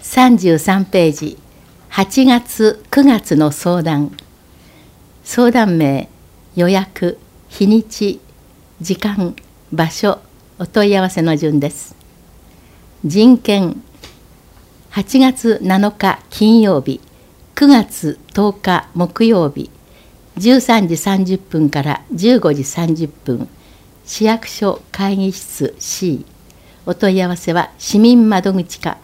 33ページ、8月9月の相談。相談名、予約、日にち、時間、場所、お問い合わせの順です。人権、8月7日金曜日、9月10日木曜日、13時30分から15時30分、市役所会議室 C。お問い合わせは市民窓口課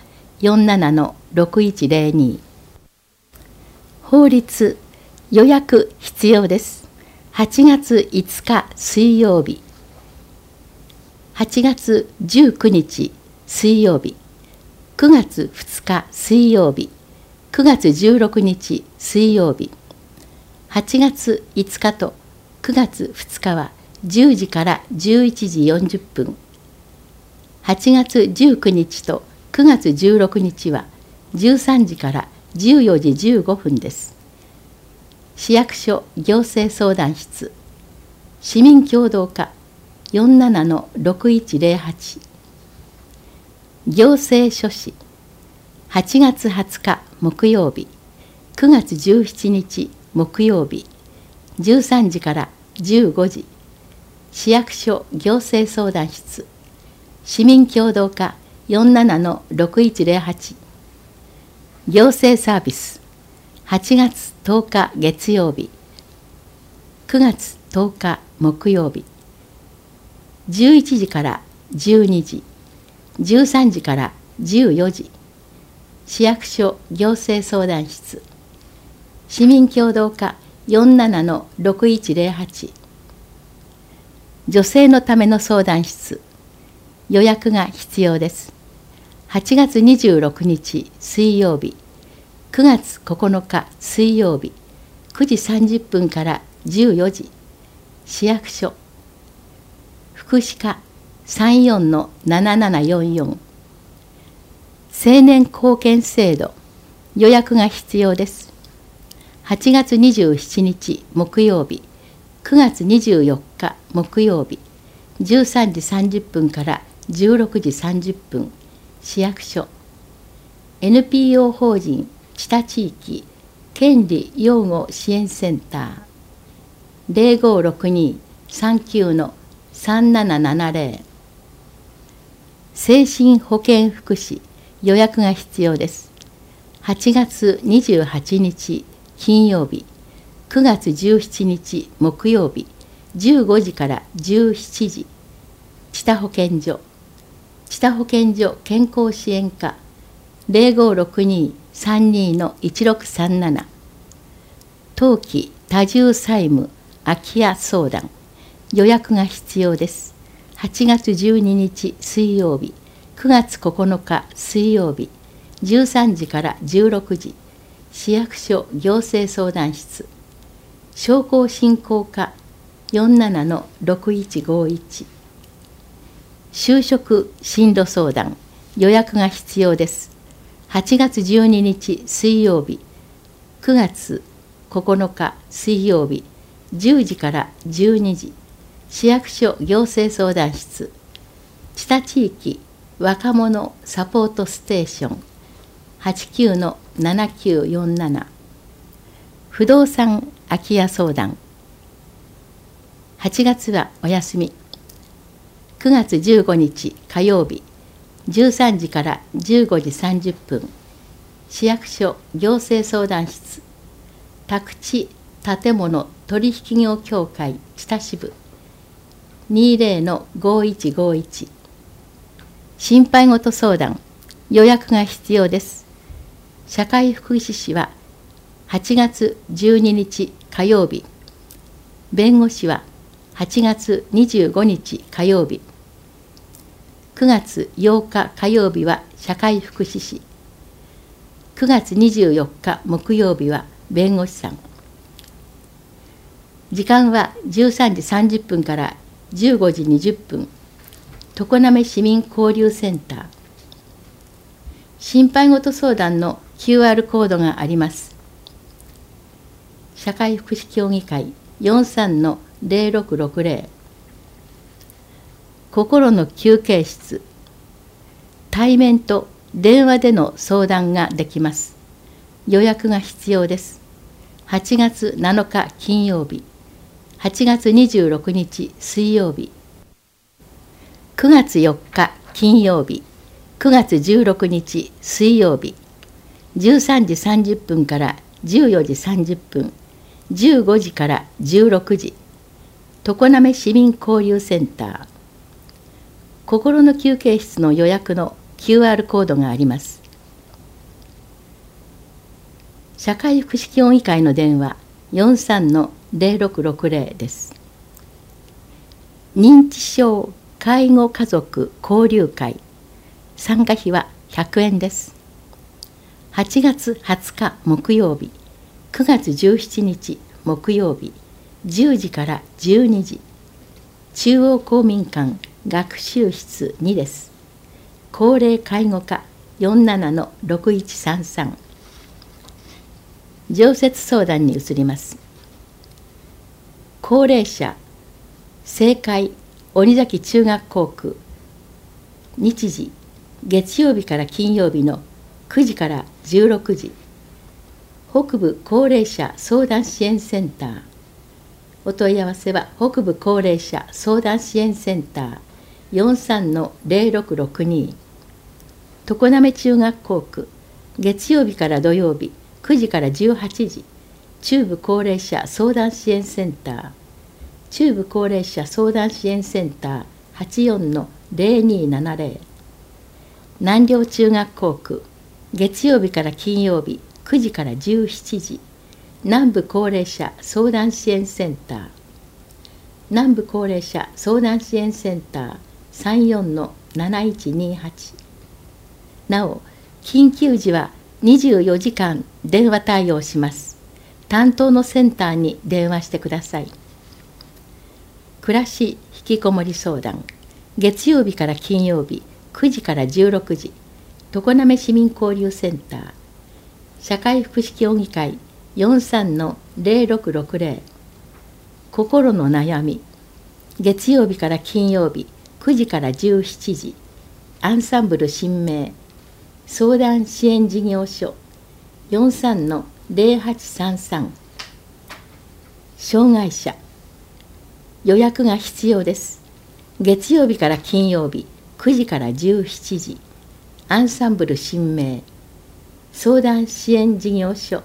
47-6102。法律、予約必要です。8月5日水曜日、8月19日水曜日、9月2日水曜日、9月16日水曜日、8月5日と9月2日は10時から11時40分、8月19日と9月16日は13時から14時15分です。市役所行政相談室、市民協働課 47-6108。行政書士、8月20日木曜日、9月17日木曜日、13時から15時、市役所行政相談室、市民協働課 47-6108。行政サービス、8月10日月曜日、9月10日木曜日、11時から12時、13時から14時、市役所行政相談室、市民協働課 47-6108。女性のための相談室、予約が必要です。8月26日水曜日、9月9日水曜日、9時30分から14時、市役所、福祉課 34-7744。青年貢献制度、予約が必要です。8月27日木曜日、9月24日木曜日、13時30分から16時30分、市役所。NPO 法人知多地域権利擁護支援センター 0562-39-3770。精神保健福祉、予約が必要です。8月28日金曜日、9月17日木曜日、15時から17時、知多保健所。知多保健所健康支援課 0562-32-1637。当期多重債務空き家相談、予約が必要です。8月12日水曜日、9月9日水曜日、13時から16時、市役所行政相談室、商工振興課 47-6151。就職進路相談、予約が必要です。8月12日水曜日、9月9日水曜日、10時から12時、市役所行政相談室、知多地域若者サポートステーション 89-7947。不動産空き家相談。8月はお休み。9月15日火曜日、13時から15時30分、市役所行政相談室、宅地建物取引業協会知多支部 20-5151。心配事相談、予約が必要です。社会福祉士は8月12日火曜日、弁護士は8月25日火曜日、9月8日火曜日は社会福祉士、9月24日木曜日は弁護士さん。時間は13時30分から15時20分、常滑市民交流センター。心配事相談の QR コードがあります。社会福祉協議会 43-0660。心の休憩室、対面と電話での相談ができます。予約が必要です。8月7日金曜日、8月26日水曜日、9月4日金曜日、9月16日水曜日、13時30分から14時30分、15時から16時、常滑市民交流センター。心の休憩室の予約の QR コードがあります。社会福祉協議会の電話 43-0660 です。認知症介護家族交流会、参加費は100円です。8月20日木曜日、9月17日木曜日、10時から12時、中央公民館学習室2です。高齢介護課 47-6133。常設相談に移ります。高齢者正解鬼崎中学校区、日時月曜日から金曜日の9時から16時、北部高齢者相談支援センター。お問い合わせは北部高齢者相談支援センター 43-0662。常滑中学校区、月曜日から土曜日9時から18時、中部高齢者相談支援センター。中部高齢者相談支援センター 84-0270。南稜中学校区、月曜日から金曜日9時から17時、南部高齢者相談支援センター。南部高齢者相談支援センター 34-7128。なお、緊急時は24時間電話対応します。担当のセンターに電話してください。暮らしひきこもり相談、月曜日から金曜日9時から16時、常滑市民交流センター。社会福祉協議会 43-0660。心の悩み、月曜日から金曜日9時から17時、アンサンブル新名相談支援事業所 43-0833。障害者予約が必要です。月曜日から金曜日9時から17時、アンサンブル新名相談支援事業所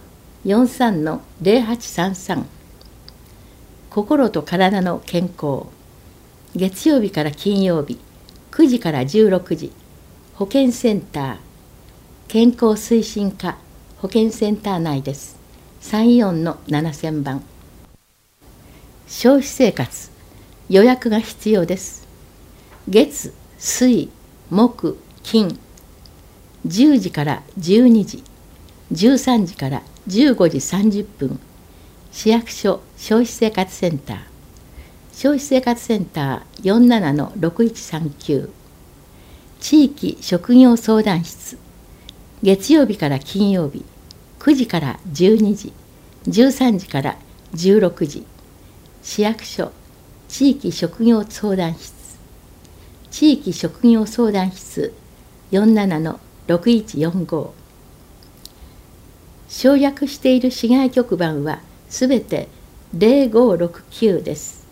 43-0833。心と体の健康、月曜日から金曜日9時から16時、保健センター健康推進課保健センター内です。34-7000番。消費生活予約が必要です。月、水、木、金、10時から12時、13時から15時30分、市役所消費生活センター。消費生活センター 47-6139。地域職業相談室、月曜日から金曜日9時から12時、13時から16時、市役所地域職業相談室。地域職業相談室 47-6145。省略している市外局番はすべて0569です。